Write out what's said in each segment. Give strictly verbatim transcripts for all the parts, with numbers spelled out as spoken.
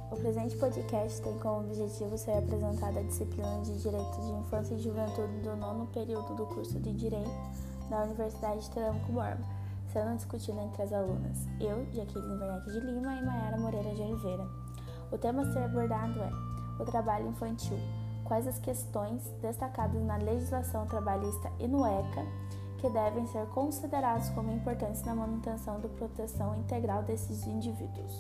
O presente podcast tem como objetivo ser apresentada a disciplina de Direito de Infância e Juventude do nono período do curso de Direito da Universidade de Telêmaco Borba, sendo discutida entre as alunas, eu, Jaqueline Werneck de Lima e Maiara Moreira de Oliveira. O tema a ser abordado é o trabalho infantil, quais as questões destacadas na legislação trabalhista e no ECA que devem ser considerados como importantes na manutenção da proteção integral desses indivíduos.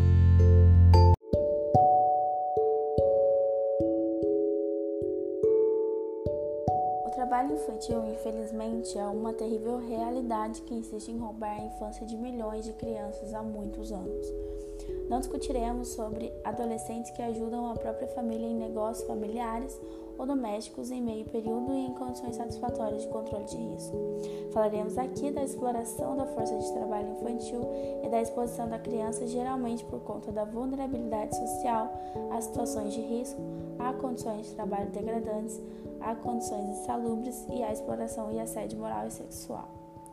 O trabalho infantil, infelizmente, é uma terrível realidade que insiste em roubar a infância de milhões de crianças há muitos anos. Não discutiremos sobre adolescentes que ajudam a própria família em negócios familiares ou domésticos em meio período e em condições satisfatórias de controle de risco. Falaremos aqui da exploração da força de trabalho infantil e da exposição da criança, geralmente por conta da vulnerabilidade social, a situações de risco, a condições de trabalho degradantes, a condições insalubres e a exploração e assédio moral e sexual.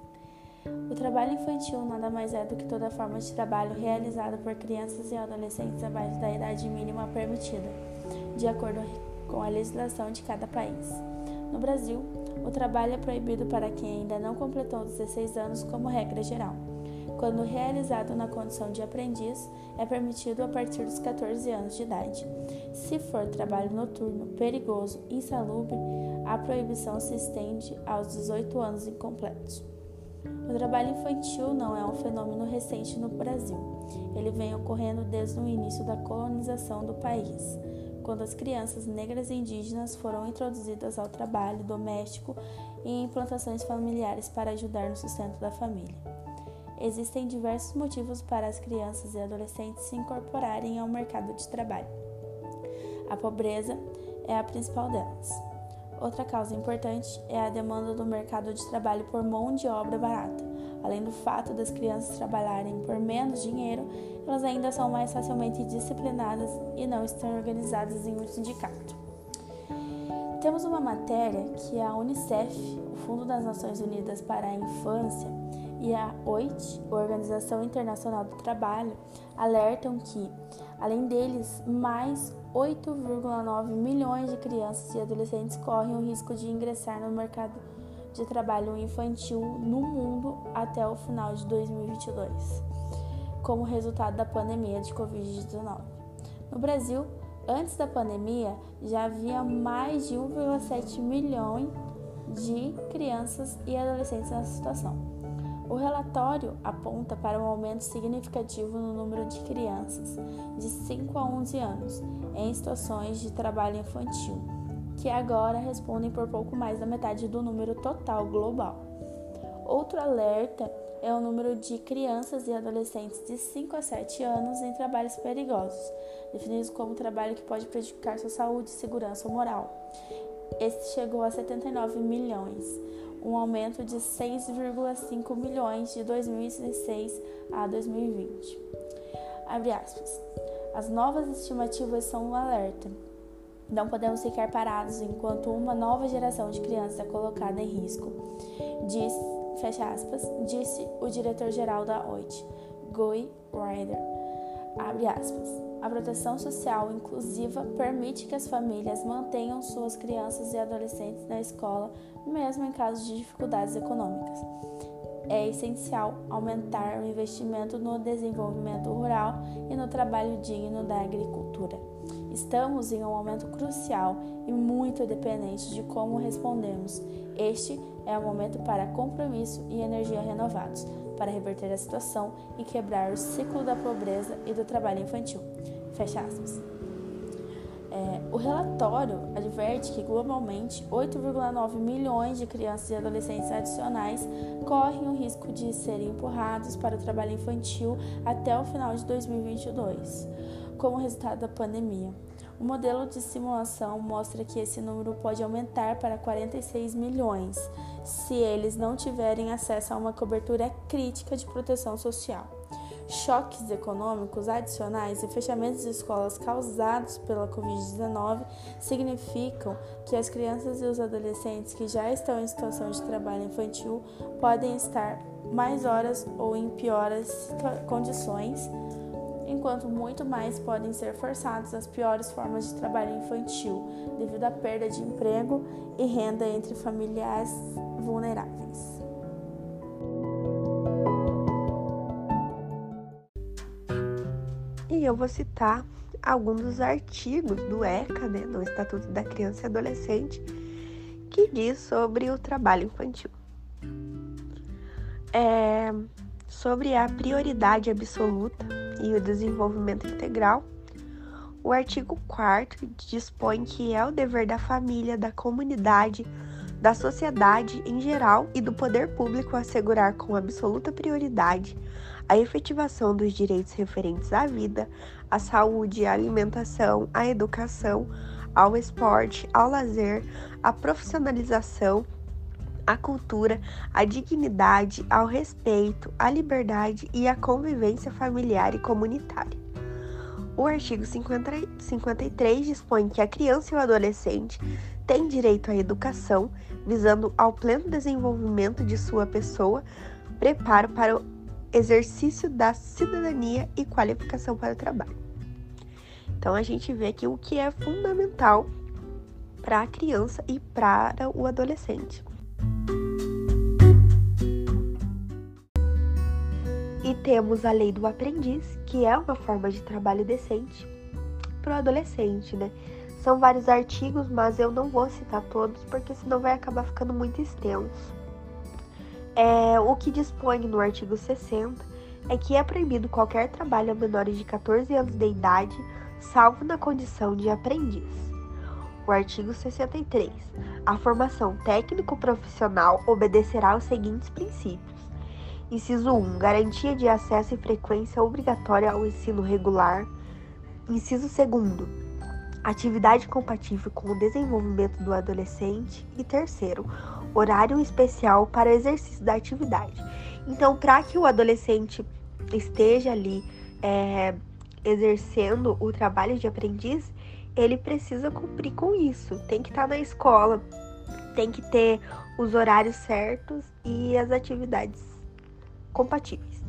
O trabalho infantil nada mais é do que toda forma de trabalho realizada por crianças e adolescentes abaixo da idade mínima permitida, de acordo com a legislação de cada país. No Brasil, o trabalho é proibido para quem ainda não completou dezesseis anos como regra geral. Quando realizado na condição de aprendiz, é permitido a partir dos catorze anos de idade. Se for trabalho noturno, perigoso, insalubre, a proibição se estende aos dezoito anos incompletos. O trabalho infantil não é um fenômeno recente no Brasil. Ele vem ocorrendo desde o início da colonização do país, quando as crianças negras e indígenas foram introduzidas ao trabalho doméstico e em plantações familiares para ajudar no sustento da família. Existem diversos motivos para as crianças e adolescentes se incorporarem ao mercado de trabalho. A pobreza é a principal delas. Outra causa importante é a demanda do mercado de trabalho por mão de obra barata. Além do fato das crianças trabalharem por menos dinheiro, elas ainda são mais facilmente disciplinadas e não estão organizadas em um sindicato. Temos uma matéria que a Unicef, o Fundo das Nações Unidas para a Infância, e a O I T, Organização Internacional do Trabalho, alertam que, além deles, mais oito vírgula nove milhões de crianças e adolescentes correm o risco de ingressar no mercado de trabalho infantil no mundo até o final de dois mil e vinte e dois, como resultado da pandemia de covid dezenove. No Brasil, antes da pandemia, já havia mais de um vírgula sete milhão de crianças e adolescentes nessa situação. O relatório aponta para um aumento significativo no número de crianças de cinco a onze anos em situações de trabalho infantil, que agora respondem por pouco mais da metade do número total global. Outro alerta é o número de crianças e adolescentes de cinco a sete anos em trabalhos perigosos, definidos como trabalho que pode prejudicar sua saúde, segurança ou moral. Este chegou a setenta e nove milhões, um aumento de seis vírgula cinco milhões de dois mil e dezesseis a dois mil e vinte. Abre aspas. As novas estimativas são um alerta. Não podemos ficar parados enquanto uma nova geração de crianças é colocada em risco, diz, fecha aspas, disse o diretor-geral da O I T, Guy Ryder. Abre aspas. A proteção social inclusiva permite que as famílias mantenham suas crianças e adolescentes na escola, mesmo em caso de dificuldades econômicas. É essencial aumentar o investimento no desenvolvimento rural e no trabalho digno da agricultura. Estamos em um momento crucial e muito dependente de como respondemos. Este é o momento para compromisso e energia renovados, para reverter a situação e quebrar o ciclo da pobreza e do trabalho infantil. Fecha aspas. É, o relatório adverte que globalmente oito vírgula nove milhões de crianças e adolescentes adicionais correm o risco de serem empurrados para o trabalho infantil até o final de dois mil e vinte e dois, como resultado da pandemia. O modelo de simulação mostra que esse número pode aumentar para quarenta e seis milhões se eles não tiverem acesso a uma cobertura crítica de proteção social. Choques econômicos adicionais e fechamentos de escolas causados pela covid dezenove significam que as crianças e os adolescentes que já estão em situação de trabalho infantil podem estar mais horas ou em piores condições enquanto muito mais podem ser forçados às piores formas de trabalho infantil, devido à perda de emprego e renda entre familiares vulneráveis. E eu vou citar alguns dos artigos do ECA, né, do Estatuto da Criança e Adolescente, que diz sobre o trabalho infantil. É, sobre a prioridade absoluta e o desenvolvimento integral, o artigo quarto dispõe que é o dever da família, da comunidade, da sociedade em geral e do poder público assegurar com absoluta prioridade a efetivação dos direitos referentes à vida, à saúde, à alimentação, à educação, ao esporte, ao lazer, à profissionalização, à cultura, à dignidade, ao respeito, à liberdade e à convivência familiar e comunitária. O artigo cinquenta e três dispõe que a criança e o adolescente têm direito à educação, visando ao pleno desenvolvimento de sua pessoa, preparo para o exercício da cidadania e qualificação para o trabalho. Então, a gente vê aqui o que é fundamental para a criança e para o adolescente. E temos a lei do aprendiz, que é uma forma de trabalho decente para o adolescente, né? São vários artigos, mas eu não vou citar todos, porque senão vai acabar ficando muito extenso. É, o que dispõe no artigo sessenta é que é proibido qualquer trabalho a menores de catorze anos de idade, salvo na condição de aprendiz. O artigo sessenta e três. A formação técnico-profissional obedecerá aos seguintes princípios. Inciso um. Garantia de acesso e frequência obrigatória ao ensino regular. Inciso segundo. Atividade compatível com o desenvolvimento do adolescente. E terceiro, horário especial para exercício da atividade. Então, para que o adolescente esteja ali é, exercendo o trabalho de aprendiz, ele precisa cumprir com isso. Tem que estar na escola, tem que ter os horários certos e as atividades compatíveis.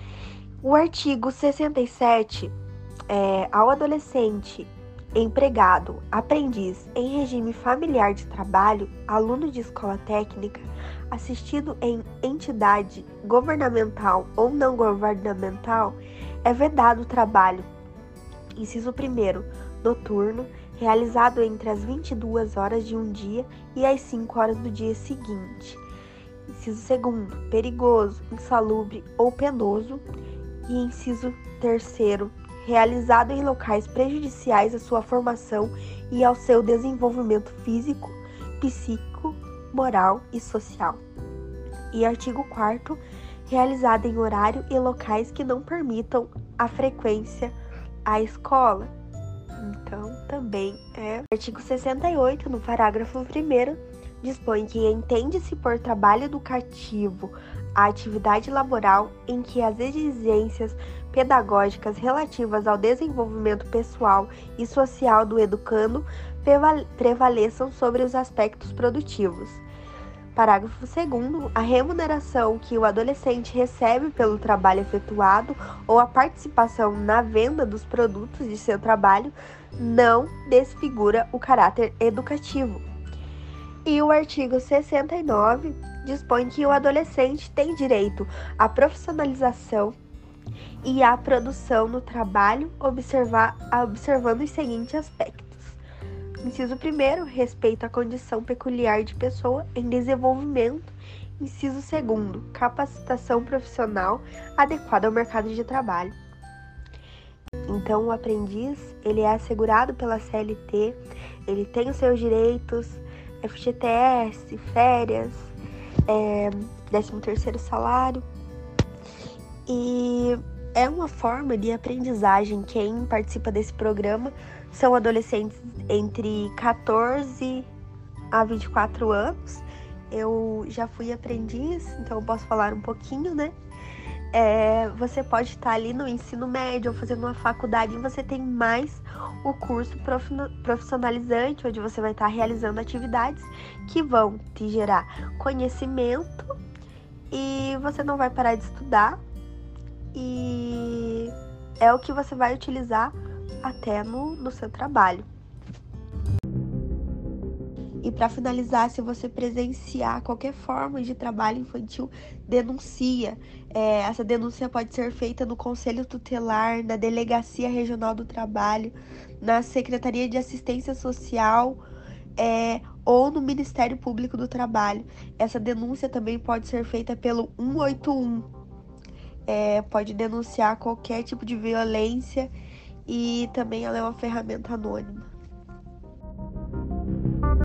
O artigo sessenta e sete, é, ao adolescente empregado, aprendiz em regime familiar de trabalho, aluno de escola técnica, assistido em entidade governamental ou não governamental, é vedado o trabalho, inciso primeiro, noturno, realizado entre as vinte e duas horas de um dia e as cinco horas do dia seguinte. Inciso segundo, perigoso, insalubre ou penoso. E inciso terceiro, realizado em locais prejudiciais à sua formação e ao seu desenvolvimento físico, psíquico, moral e social. E artigo quarto, realizado em horário e locais que não permitam a frequência à escola. Então, também é. Artigo sessenta e oito, no parágrafo primeiro, dispõe que entende-se por trabalho educativo a atividade laboral em que as exigências pedagógicas relativas ao desenvolvimento pessoal e social do educando prevaleçam sobre os aspectos produtivos. Parágrafo segundo, a remuneração que o adolescente recebe pelo trabalho efetuado ou a participação na venda dos produtos de seu trabalho não desfigura o caráter educativo. E o artigo sessenta e nove dispõe que o adolescente tem direito à profissionalização e à produção no trabalho, observar, observando os seguintes aspectos. Inciso primeiro, respeito à condição peculiar de pessoa em desenvolvimento. Inciso segundo, capacitação profissional adequada ao mercado de trabalho. Então, o aprendiz, ele é assegurado pela C L T, ele tem os seus direitos, F G T S, férias, é, décimo terceiro salário. E é uma forma de aprendizagem. Quem participa desse programa são adolescentes entre catorze a vinte e quatro anos. Eu já fui aprendiz, então eu posso falar um pouquinho, né? É, você pode estar ali no ensino médio ou fazendo uma faculdade e você tem mais o curso profissionalizante, onde você vai estar realizando atividades que vão te gerar conhecimento e você não vai parar de estudar e é o que você vai utilizar até no, no seu trabalho. E para finalizar, se você presenciar qualquer forma de trabalho infantil, denuncia. É, essa denúncia pode ser feita no Conselho Tutelar, na Delegacia Regional do Trabalho, na Secretaria de Assistência Social, é, ou no Ministério Público do Trabalho. Essa denúncia também pode ser feita pelo um oito um. É, pode denunciar qualquer tipo de violência e também ela é uma ferramenta anônima.